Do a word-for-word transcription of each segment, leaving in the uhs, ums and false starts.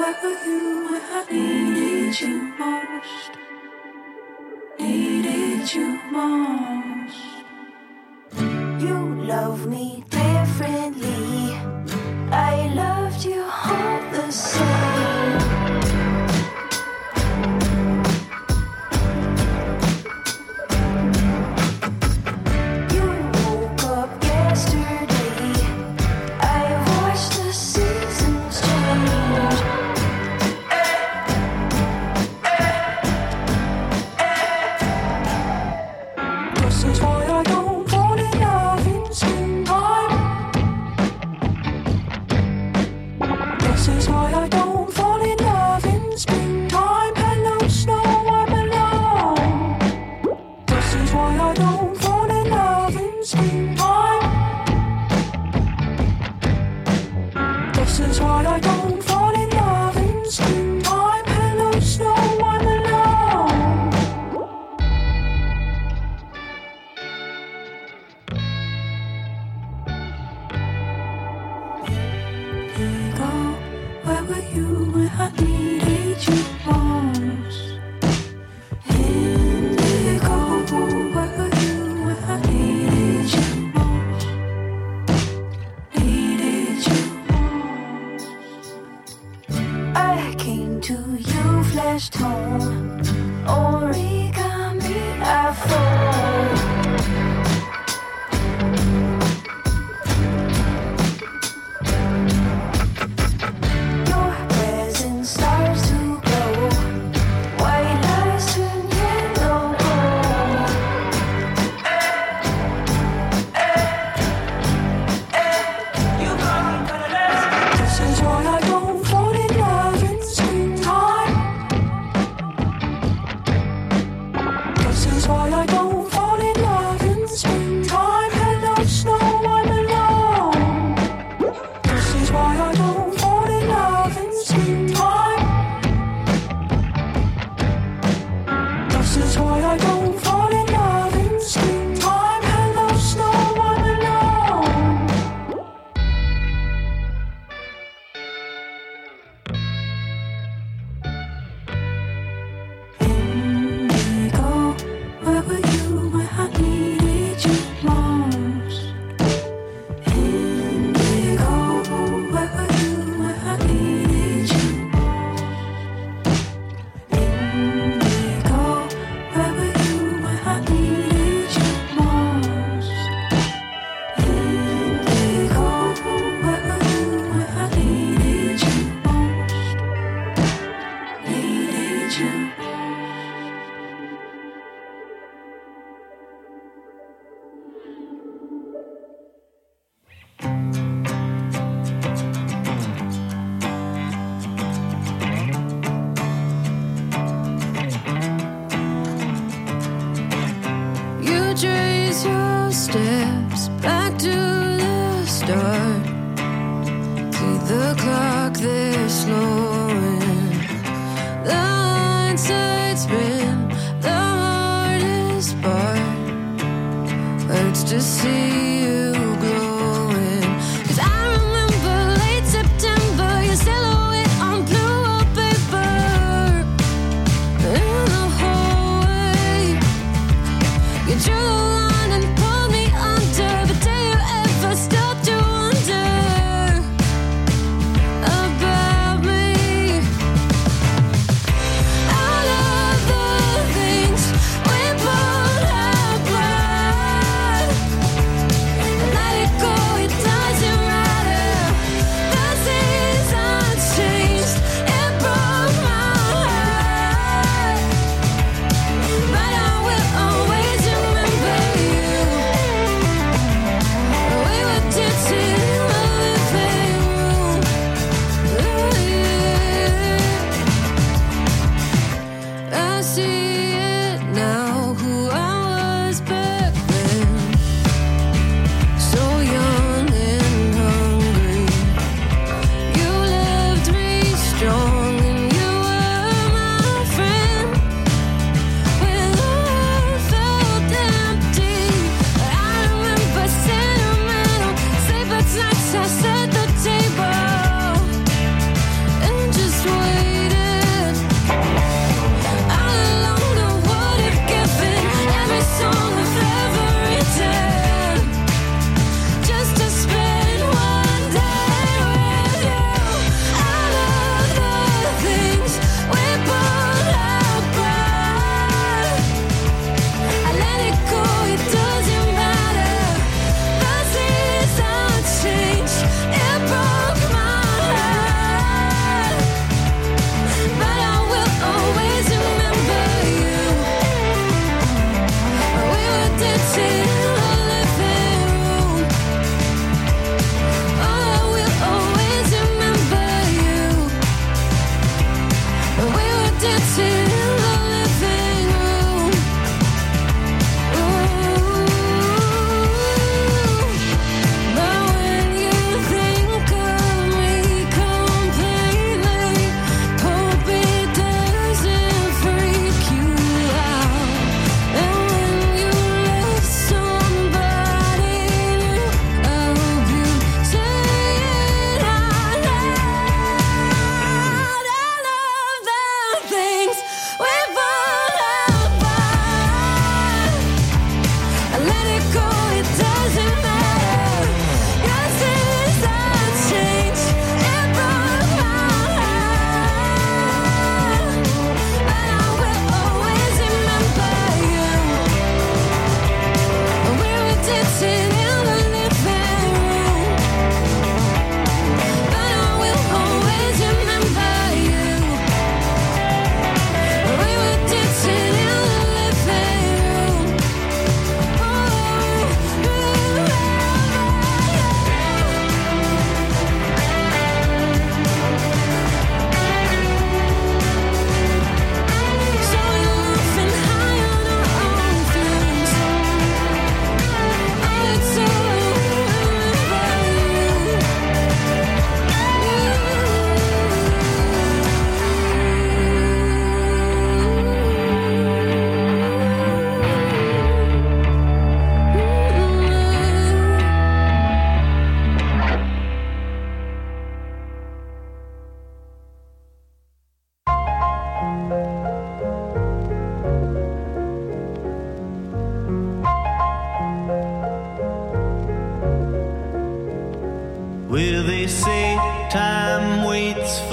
where were you when I needed you most? Needed you most. You love me differently. I loved you all the same. You woke up yesterday. I watched the seasons change. This is why I don't fall in love in springtime. This is why I don't fall in love in springtime. Hello snow, I'm alone. This is why I don't fall in love in springtime. This is why I don't fall in love in springtime. Hello snow, I'm alone. Indigo, where were you when I needed you most? Indigo, where were you when I needed you most? Needed you most. I came to you, flash tone, origami, I fall. Your presence starts to glow. White lies turn yellow gold. You got me better. This is why I don't fall in love in springtime. This is why I don't fall in love in springtime. Hello snow, I'm alone. This is why I don't fall in love in springtime. This is why I don't fall in love in springtime. Hello snow, I'm alone. Indigo, where were you when I needed you most? Indigo, where were you when I needed you most? Indigo, where were you when I needed you most? Indigo, where were you when I needed you most? Needed you. You trace your steps back to the start. See the clock there slowing. The hindsight spin, the hardest part. Hurts to see you glowing. 'Cause I remember late September, your silhouette on blue wallpaper. In the hallway, you drew the line and pulled me under, but do you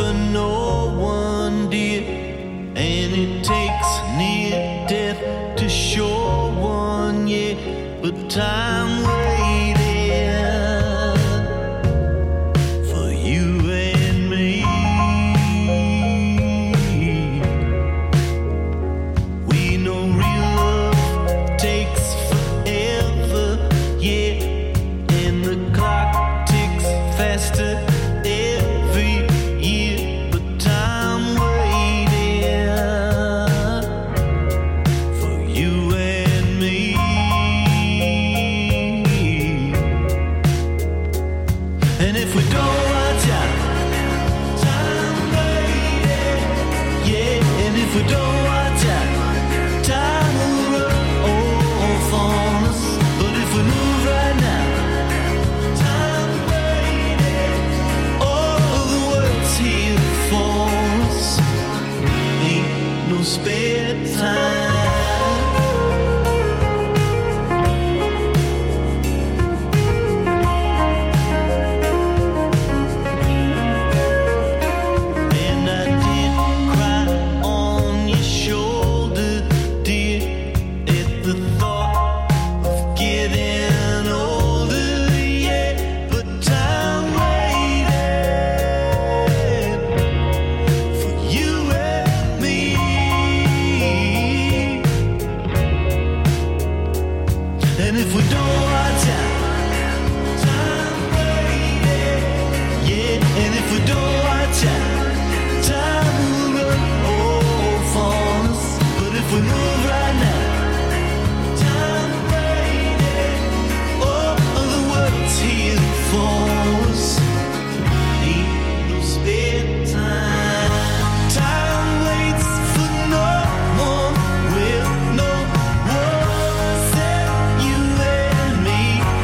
for no one, dear, and it takes near death to show one, yeah, but time waited for you and me. We know real love takes forever, yeah, and the clock ticks faster every year, but time waited for you and me. And if we don't watch out, time waited, yeah, and if we don't watch out, time will run off on us. But if we move right now, time waited, all the world's here for us. Ain't no spare time. And I did cry on your shoulder, dear, at the thought of getting older, yeah, but time waited for you and me. And if we don't watch out, time waited, yeah, and if we don't watch out, time will run off on us. But if we move right now, time waited, all of the world's here for us. Ain't no spare time. Time waits for no one. Well, no one except you and me.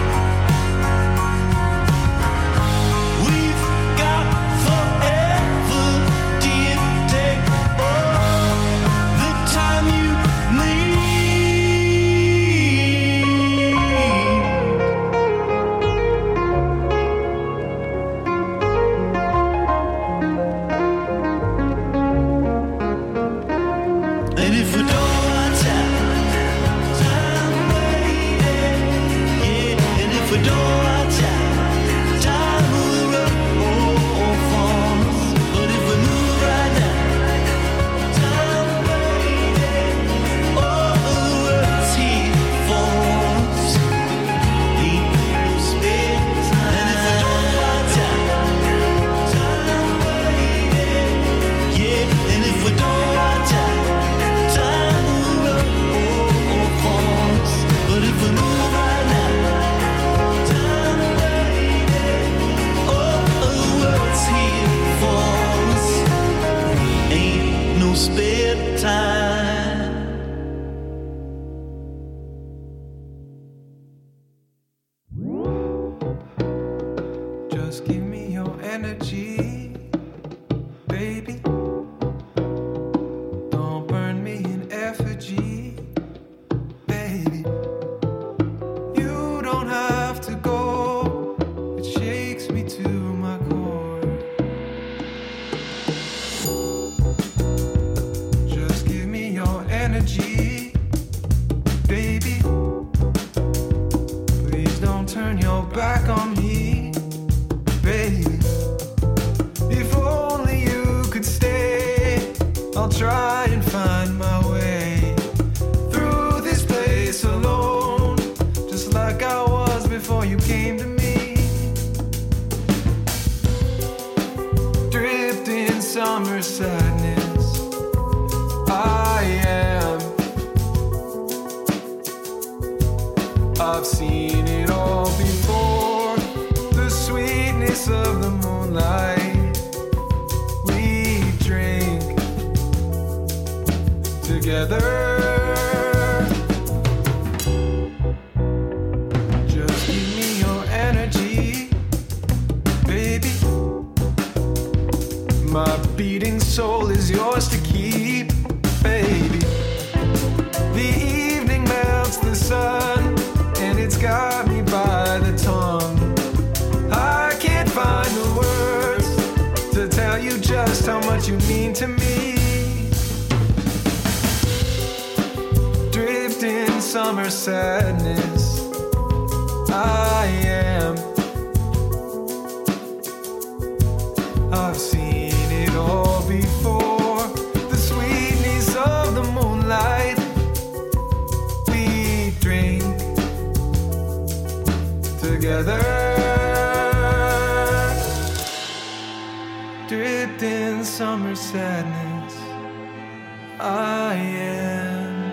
We've got forever, dear. Take all the time you need. And if we don't watch out, time waited, yeah, and if we don't watch out, time will run off on us. But if we move right now, time waited, all of the world's here for us. Ain't no spare time. And if we don't watch out, time waited, yeah, and if we don't watch out, time will run off on us. But if we move right now, time waited, all of the world's here for us. Ain't no spare time. Just give me your energy, baby. Don't burn me in effigy, baby. You don't have to go, it shakes me to my core. Just give me your energy, baby. Please don't turn your back on me, baby. If only you could stay, I'll try and find my way through this place alone, just like I was before you came to me. Dripped in summer sadness, I am. I've seen it all before, the sweetness of the moonlight. We drink together. Just give me your energy, baby. My beating soul is yours to keep, baby. The evening melts the sun, and it's got me by the tongue. I can't find the words to tell you just just how much you mean to me. Drift in summer sadness, I am. I've seen it all before. The sweetness of the moonlight. We drink together. Drift in summer sadness, I am.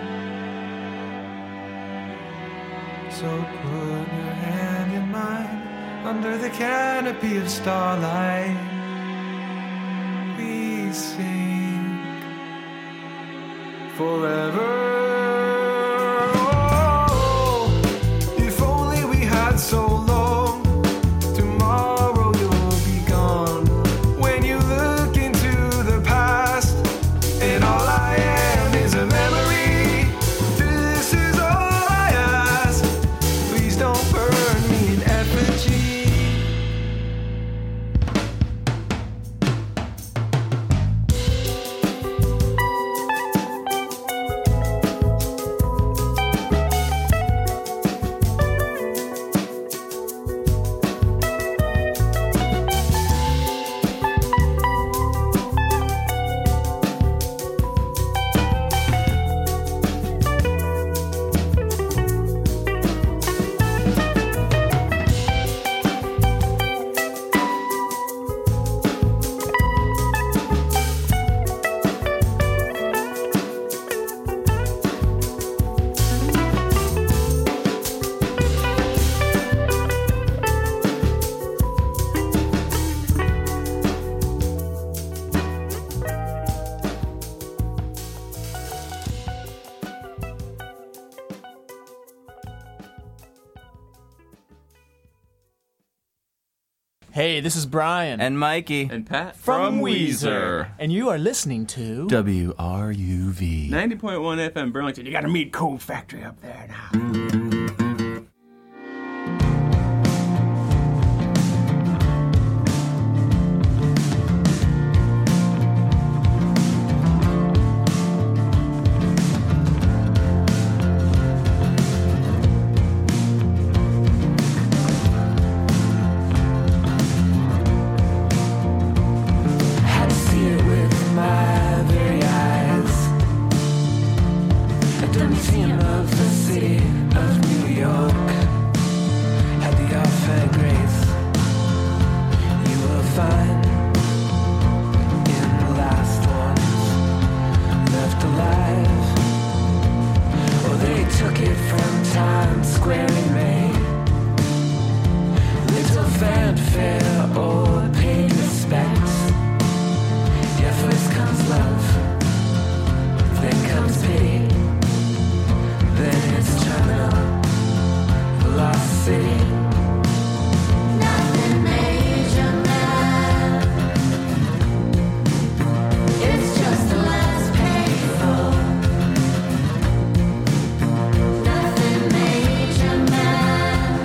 So put your hand in mine under the canopy of starlight. We sing forever. Oh, if only we had so long. Tomorrow you'll be gone. When you look into the past, and all I am is a memory. This is all I ask. Please don't burn me in effigy. Hey, this is Brian. And Mikey. And Pat. from Weezer. And you are listening to W R U V. ninety point one F M Burlington. You got a meat coal factory up there now. Had to see it with my very eyes. At the Museum of the City of New York, had the off-hand grace you will find in the last ones left alive. Oh, they took it from Times Square in May. Little fanfare or paid respect. Yeah, first comes love, then comes pity, then it's terminal velocity. Nothing major, man. It's just the last payphone. Nothing major, man.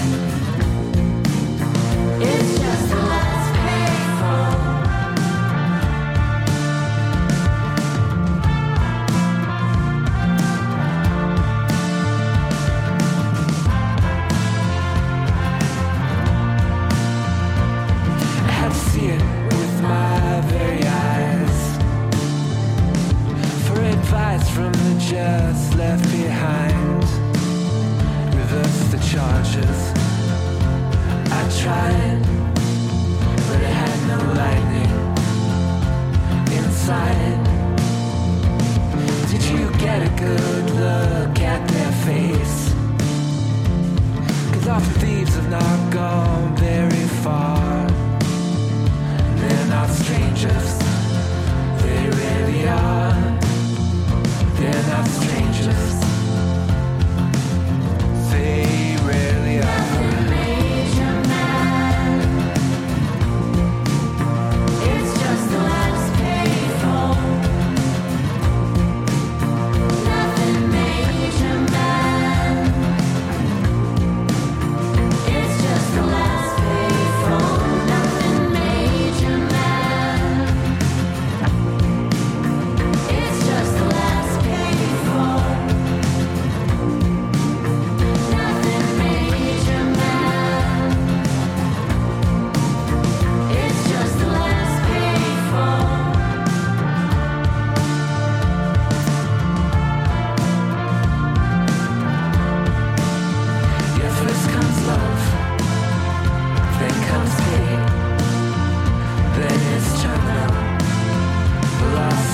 It's just the last payphone. I had to see it with my very eyes. For advice from the just left behind. Reverse the charges. I tried, but it had no lightning inside. Did you get a good look at their face? 'Cause often thieves have not gone very far. They're not strangers, they really are. They're not strangers, they really are. Nothing major, man. It's just the last payphone. Nothing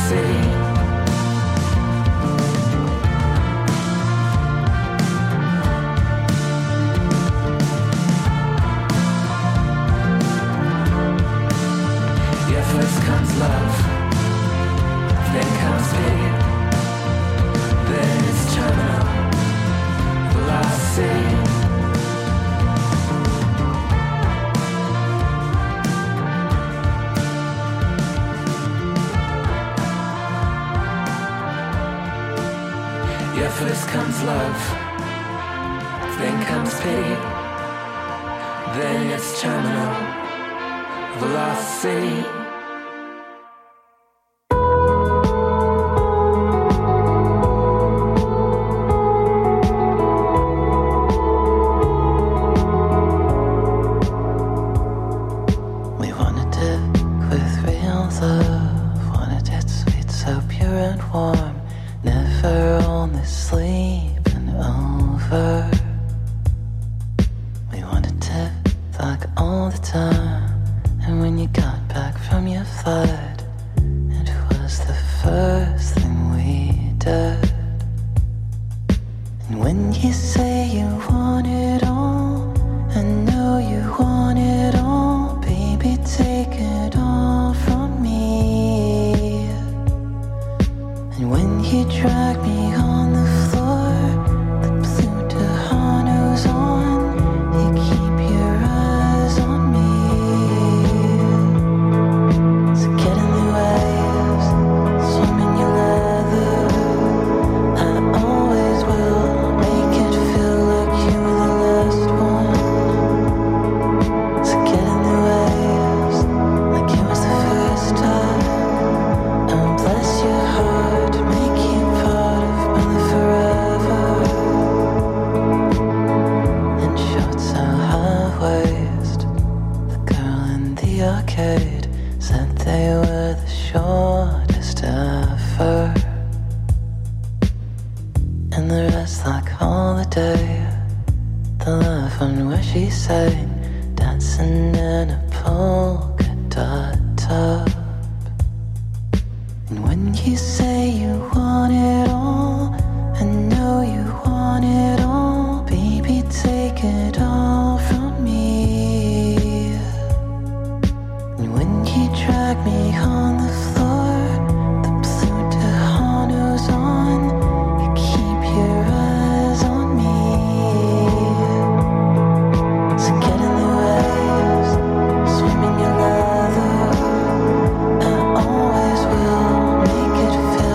see. Yeah, first comes love, then comes pity, then it's terminal velocity. Yeah, first comes love, then comes pity, then it's terminal velocity. We wanted it with real love, wanted it sweet, so pure and warm. Never only sleeping over. We wanted it like all the time. And when you got back from your flight, it was the first thing we did. And when you say you want it all, I know you want it all. Baby, take it all from me. And when you drag me on the floor, the blue Tejano's on. You keep your eyes on me. So get in the waves, swim in your leather. I always will make it feel like you were the last one. So get in the waves, like it was the first time. And bless your heart, make you part of my forever. In shorts so high waist, the girl in the arcade said they were the shortest ever. And the rest like holiday, the love one where she sang, dancing in a polka dot top. And when you say you want it all, I know you want it all. Baby, take it all from me. And when you drag me on the floor, the blue Tejano's on. You keep your eyes on me. So get in the waves, swim in your leather. I always will make it feel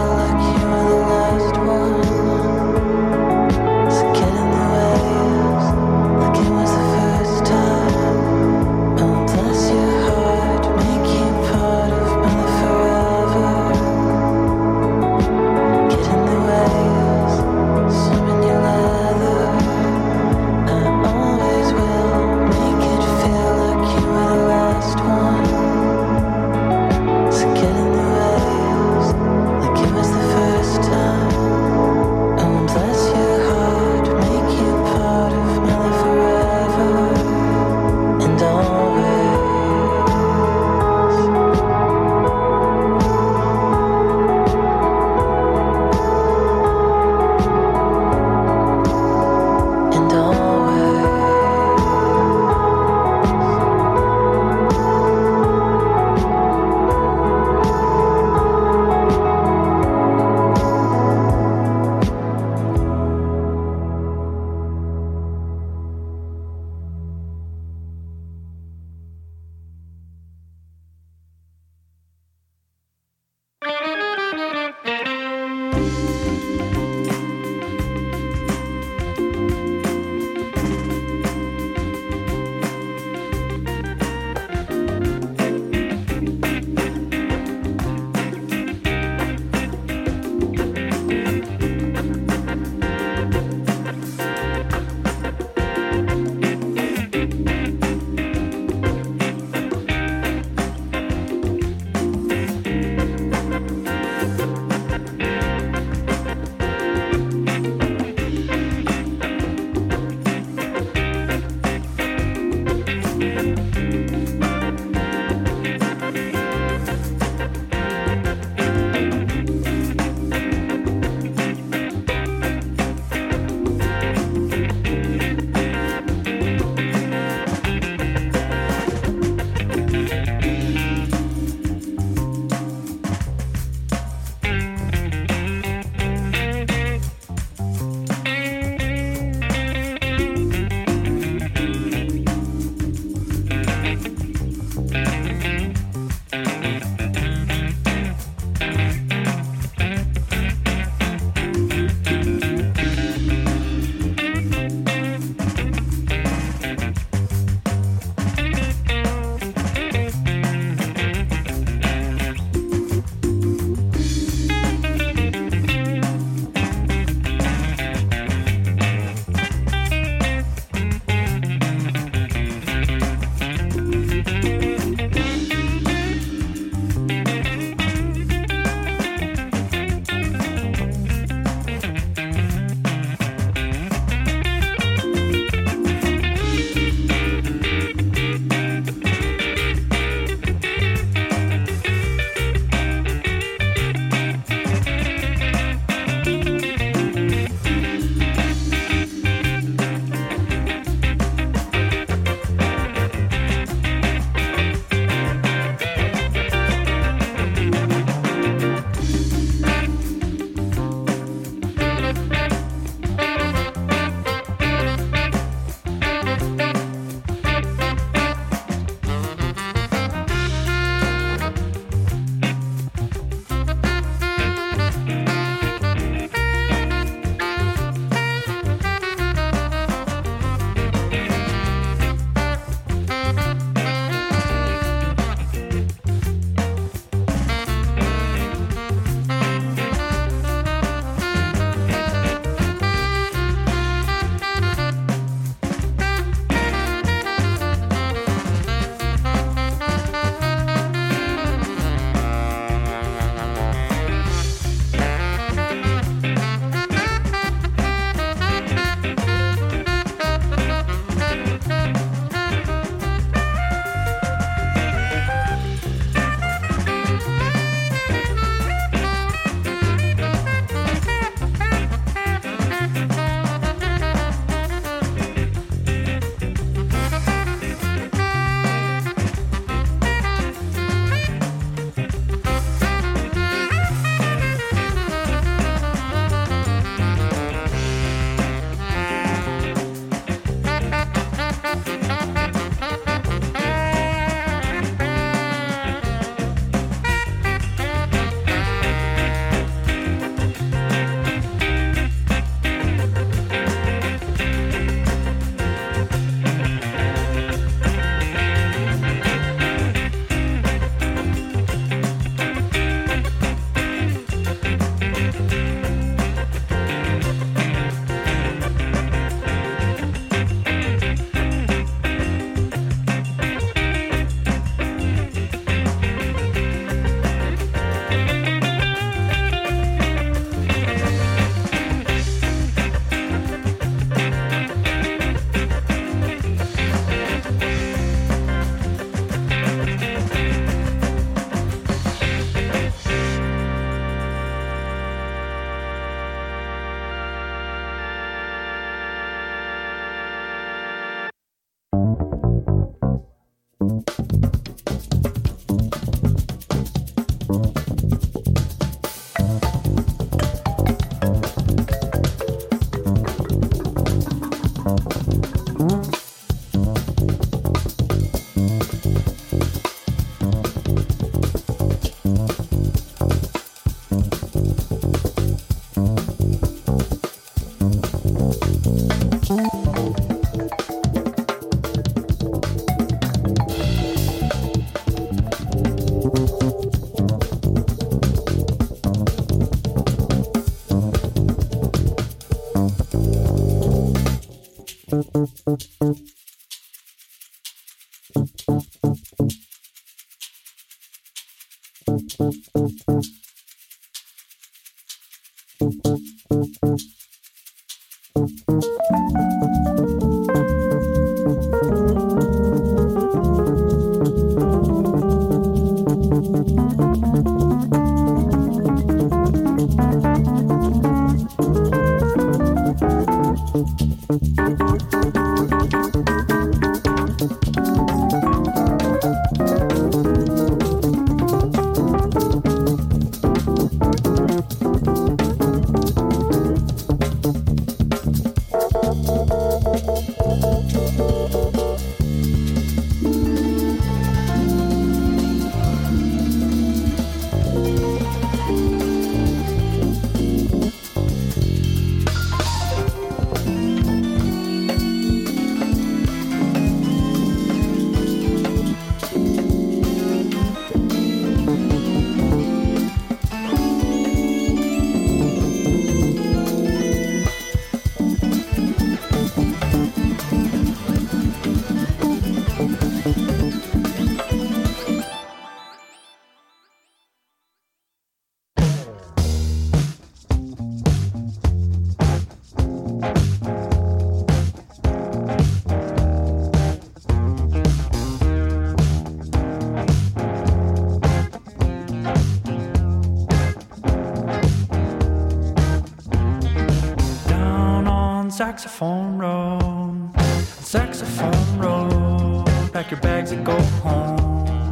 Saxophone road, saxophone road, pack your bags and go home.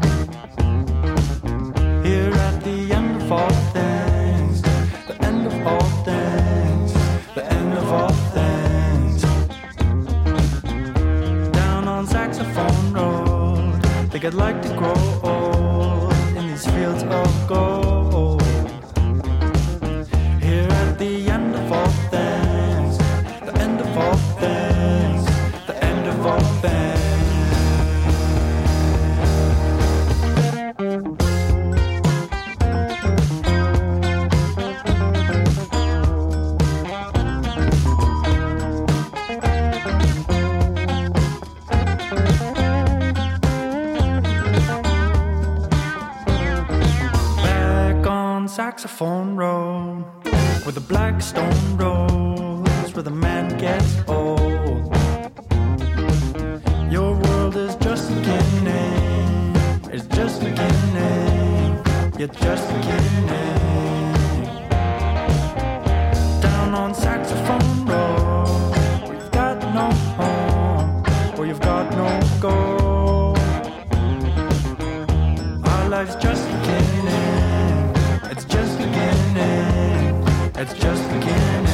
Here at the end of all things, the end of all things, the end of all things. Down on Saxophone road, think I'd like to grow old in these fields of gold. Here at the end of all things, all things, the end of all things. Back on Saxophone road, where the black stone rolls, where the man gets old. Your world is just beginning, it's just beginning, you're just beginning. Down on Saxophone road, where you've got no home, where you've got no goal. Our life's just beginning, it's just beginning, it's just beginning.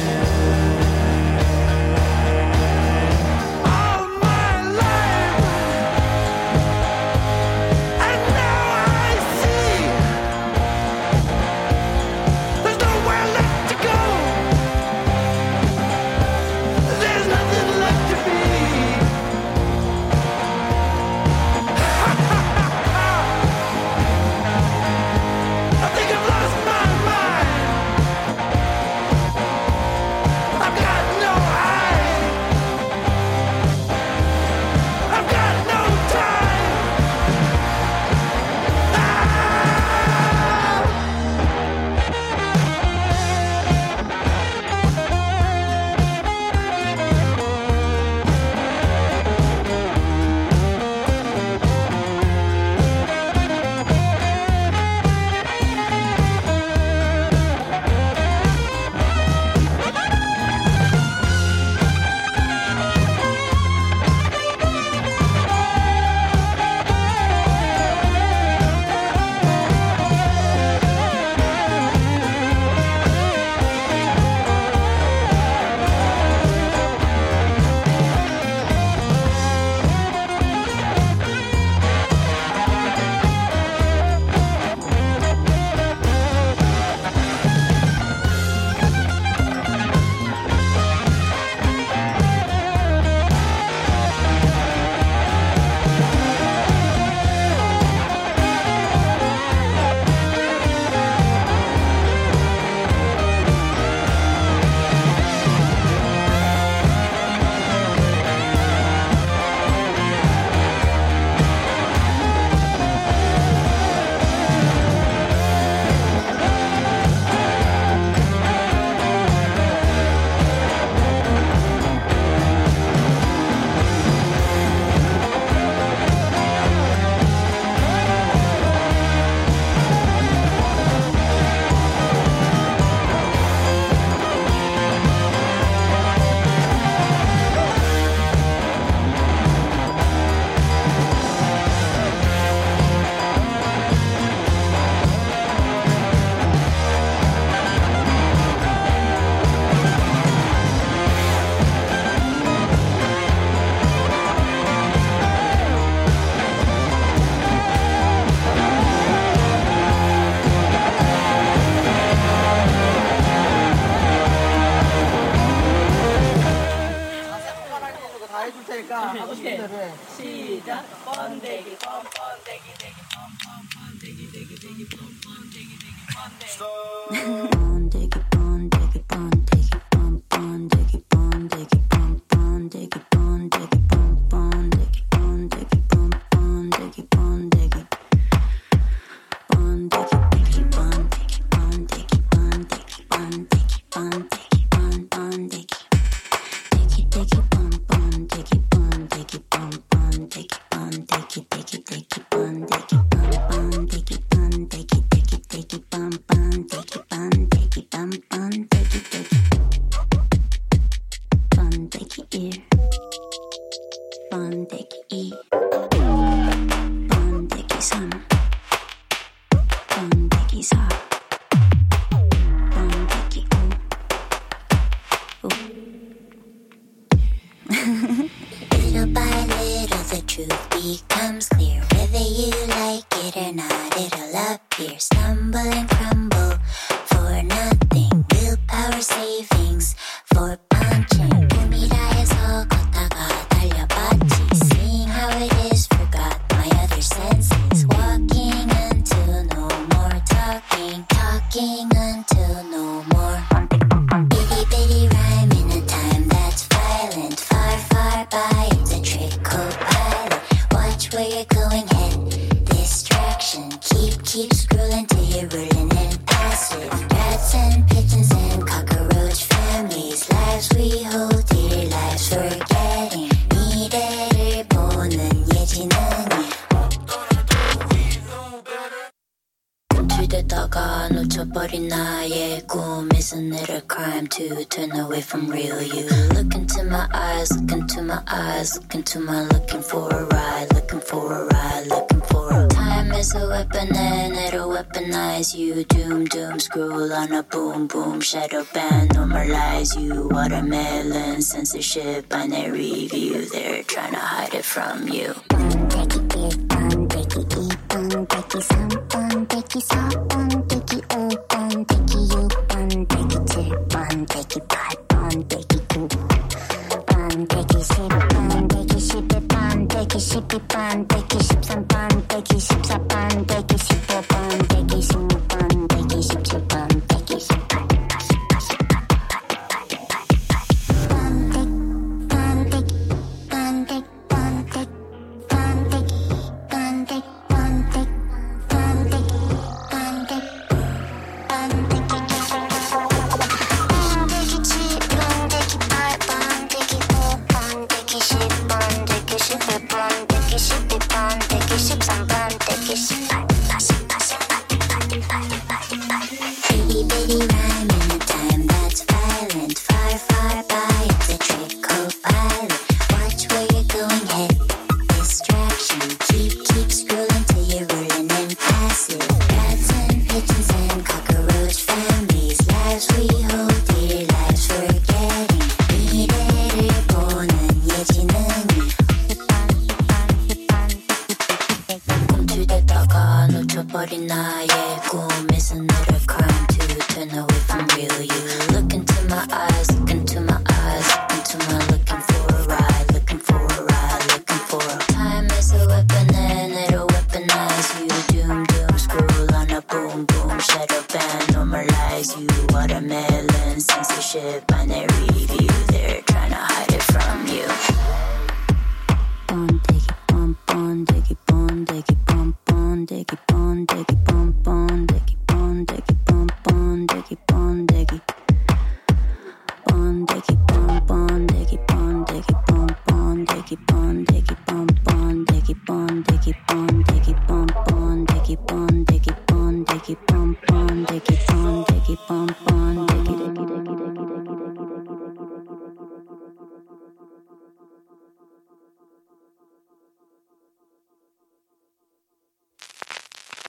Look into my looking for a ride, looking for a ride, looking for a time is a weapon and it'll weaponize you. Doom, doom, scroll on a boom, boom, shadow band, normalize you. Watermelon, censorship, binary view. They're trying to hide it from you.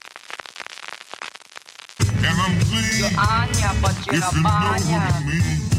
You're Anya, but you're not Anya.